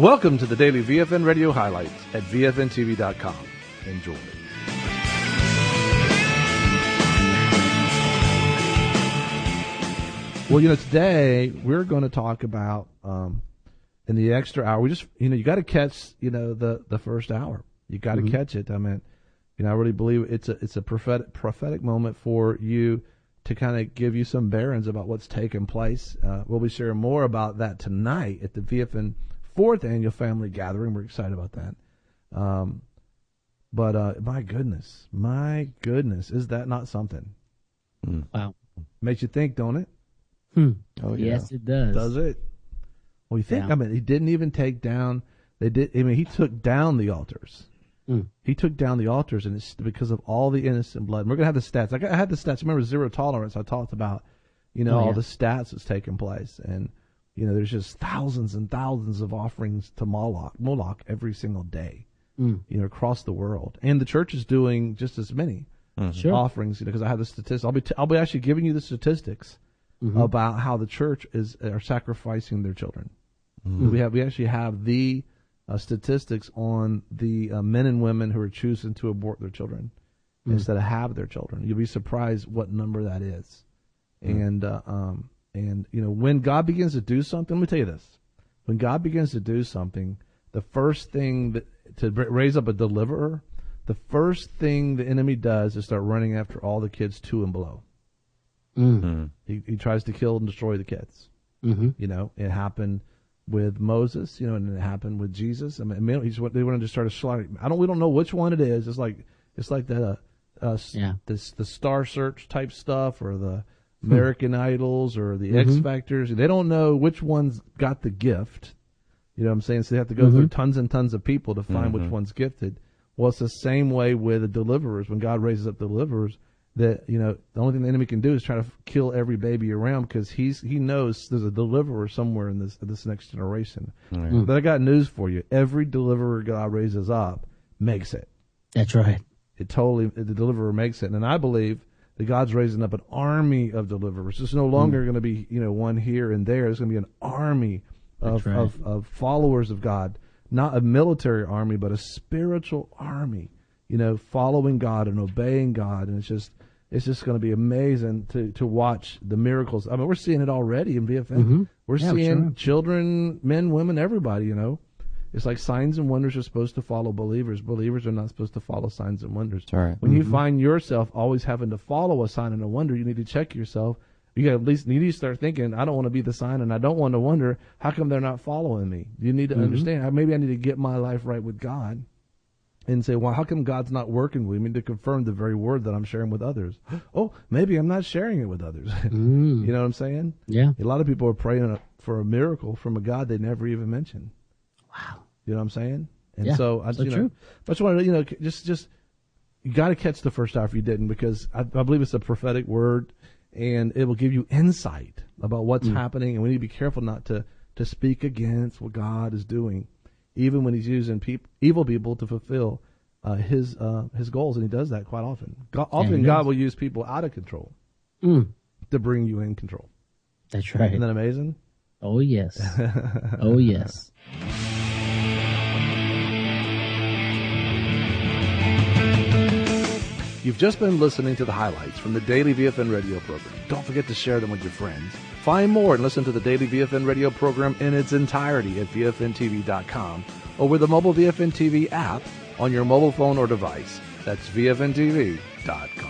Welcome to the daily VFN Radio highlights at VFNTV.com. Enjoy. Well, today we're going to talk about in the extra hour. We just, you got to catch, the first hour. You got to catch it. I mean, I really believe it's a prophetic moment for you to kind of give you some bearings about what's taking place. We'll be sharing more about that tonight at the VFN 4th annual family gathering. We're excited about that. But my goodness, is that not something? Wow. Makes you think, don't it? Oh, yeah. Yes, it does. Does it? Well, you think, he didn't even take down, he took down the altars. He took down the altars, and it's because of all the innocent blood. And we're going to have the stats. I had the stats. Remember zero tolerance? I talked about, all the stats that's taking place. And, there's just thousands and thousands of offerings to Moloch every single day, across the world. And the church is doing just as many offerings, because I have the statistics. I'll be actually giving you the statistics about how the church are sacrificing their children. We actually have the statistics on the men and women who are choosing to abort their children instead of have their children. You'll be surprised what number that is. And when God begins to do something, let me tell you this. When God begins to do something, the first thing to raise up a deliverer, the first thing the enemy does is start running after all the kids 2 and below. He tries to kill and destroy the kids. It happened with Moses, and it happened with Jesus. I mean, they wanted to start a slaughter. We don't know which one it is. It's like the Star Search type stuff, or the American Idols, or the X Factors. They don't know which one's got the gift. You know what I'm saying? So they have to go through tons and tons of people to find which one's gifted. Well, it's the same way with the deliverers. When God raises up deliverers, that the only thing the enemy can do is try to kill every baby around, because he knows there's a deliverer somewhere in this next generation. But I got news for you: every deliverer God raises up makes it. That's right. The deliverer makes it, and I believe that God's raising up an army of deliverers. It's no longer going to be one here and there. It's going to be an army of followers of God, not a military army, but a spiritual army. Following God and obeying God, and it's just going to be amazing to watch the miracles. I mean, we're seeing it already in VFN. We're seeing children, men, women, everybody. It's like signs and wonders are supposed to follow believers. Believers are not supposed to follow signs and wonders. That's right. When you find yourself always having to follow a sign and a wonder, you need to check yourself. You need to start thinking, I don't want to be the sign, and I don't want to wonder, how come they're not following me? You need to understand, maybe I need to get my life right with God. And say, well, how come God's not working with me to confirm the very word that I'm sharing with others? Oh, maybe I'm not sharing it with others. You know what I'm saying? Yeah. A lot of people are praying for a miracle from a God they never even mentioned. Wow. You know what I'm saying? And so I just wanted to, just you got to catch the first hour if you didn't, because I believe it's a prophetic word, and it will give you insight about what's happening, and we need to be careful not to speak against what God is doing, even when he's using evil people to fulfill his goals, and he does that quite often. God will use people out of control to bring you in control. That's right. Isn't that amazing? Oh, yes. Oh, yes. You've just been listening to the highlights from the Daily VFN radio program. Don't forget to share them with your friends. Find more and listen to the Daily VFN radio program in its entirety at VFNTV.com or with the mobile VFN TV app on your mobile phone or device. That's VFNTV.com.